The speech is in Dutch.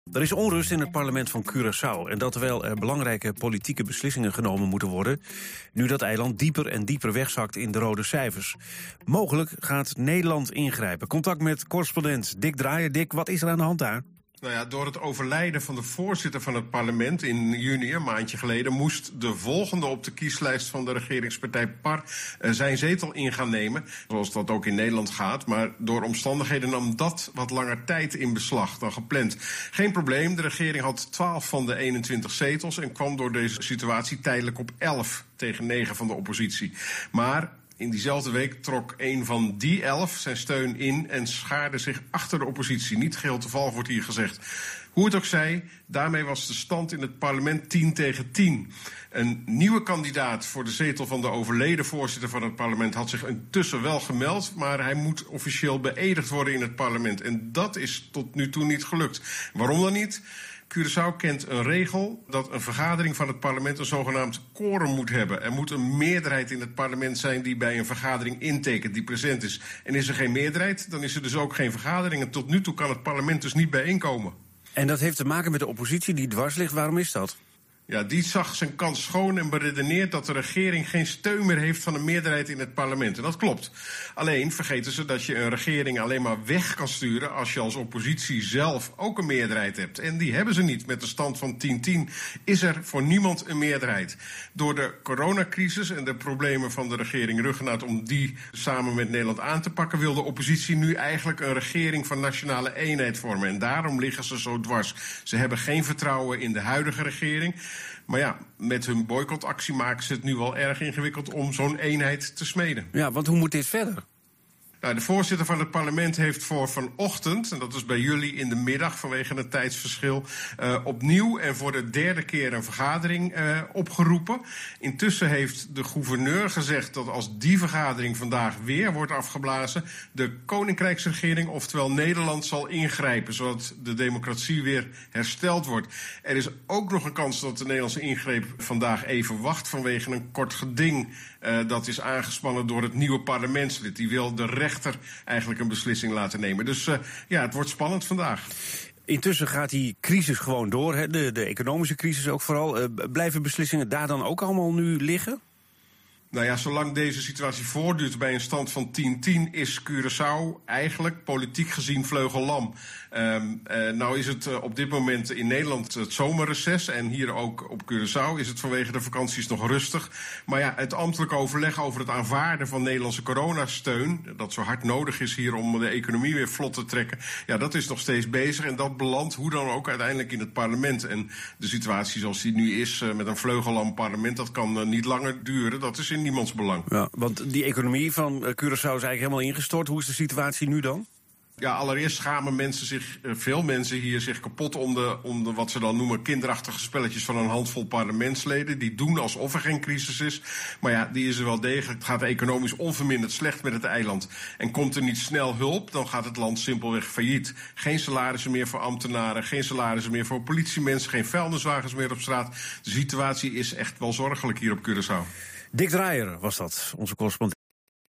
Er is onrust in het parlement van Curaçao. En dat terwijl er belangrijke politieke beslissingen genomen moeten worden, nu dat eiland dieper en dieper wegzakt in de rode cijfers. Mogelijk gaat Nederland ingrijpen. Contact met correspondent Dick Draaier. Dick, wat is er aan de hand daar? Nou ja, door het overlijden van de voorzitter van het parlement in juni, een maandje geleden, moest de volgende op de kieslijst van de regeringspartij PAR zijn zetel in gaan nemen. Zoals dat ook in Nederland gaat. Maar door omstandigheden nam dat wat langer tijd in beslag dan gepland. Geen probleem, de regering had 12 van de 21 zetels en kwam door deze situatie tijdelijk op 11 tegen 9 van de oppositie. Maar in diezelfde week trok een van die 11 zijn steun in en schaarde zich achter de oppositie. Niet geheel toevallig wordt hier gezegd. Hoe het ook zij, daarmee was de stand in het parlement 10 tegen 10. Een nieuwe kandidaat voor de zetel van de overleden voorzitter van het parlement had zich intussen wel gemeld, maar hij moet officieel beëdigd worden in het parlement. En dat is tot nu toe niet gelukt. Waarom dan niet? Curaçao kent een regel dat een vergadering van het parlement een zogenaamd quorum moet hebben. Er moet een meerderheid in het parlement zijn die bij een vergadering intekent, die present is. En is er geen meerderheid, dan is er dus ook geen vergadering. En tot nu toe kan het parlement dus niet bijeenkomen. En dat heeft te maken met de oppositie die dwars ligt. Waarom is dat? Ja, die zag zijn kans schoon en beredeneert dat de regering geen steun meer heeft van een meerderheid in het parlement. En dat klopt. Alleen vergeten ze dat je een regering alleen maar weg kan sturen als je als oppositie zelf ook een meerderheid hebt. En die hebben ze niet. Met de stand van 10-10 is er voor niemand een meerderheid. Door de coronacrisis en de problemen van de regering Ruggenaat om die samen met Nederland aan te pakken, wil de oppositie nu eigenlijk een regering van nationale eenheid vormen. En daarom liggen ze zo dwars. Ze hebben geen vertrouwen in de huidige regering. Maar ja, met hun boycottactie maken ze het nu wel erg ingewikkeld om zo'n eenheid te smeden. Ja, want hoe moet dit verder? Nou, de voorzitter van het parlement heeft voor vanochtend, en dat is bij jullie in de middag vanwege het tijdsverschil, opnieuw en voor de derde keer een vergadering opgeroepen. Intussen heeft de gouverneur gezegd dat als die vergadering vandaag weer wordt afgeblazen, de koninkrijksregering, oftewel Nederland, zal ingrijpen, zodat de democratie weer hersteld wordt. Er is ook nog een kans dat de Nederlandse ingreep vandaag even wacht vanwege een kort geding dat is aangespannen door het nieuwe parlementslid. Die wil de rechter eigenlijk een beslissing laten nemen. Dus ja, het wordt spannend vandaag. Intussen gaat die crisis gewoon door, hè? De economische crisis ook vooral. Blijven beslissingen daar dan ook allemaal nu liggen? Nou ja, zolang deze situatie voortduurt bij een stand van 10-10... is Curaçao eigenlijk politiek gezien vleugellam. Nou is het op dit moment in Nederland het zomerreces en hier ook op Curaçao is het vanwege de vakanties nog rustig. Maar ja, het ambtelijk overleg over het aanvaarden van Nederlandse coronasteun, dat zo hard nodig is hier om de economie weer vlot te trekken, ja, dat is nog steeds bezig en dat belandt hoe dan ook uiteindelijk in het parlement. En de situatie zoals die nu is met een vleugellam parlement, dat kan niet langer duren. Dat is in niemands belang. Ja, want die economie van Curaçao is eigenlijk helemaal ingestort. Hoe is de situatie nu dan? Ja, allereerst schamen veel mensen hier zich kapot om de wat ze dan noemen kinderachtige spelletjes van een handvol parlementsleden. Die doen alsof er geen crisis is. Maar ja, die is er wel degelijk. Het gaat economisch onverminderd slecht met het eiland. En komt er niet snel hulp, dan gaat het land simpelweg failliet. Geen salarissen meer voor ambtenaren, geen salarissen meer voor politiemensen, geen vuilniswagens meer op straat. De situatie is echt wel zorgelijk hier op Curaçao. Dick Draaier was dat, onze correspondent.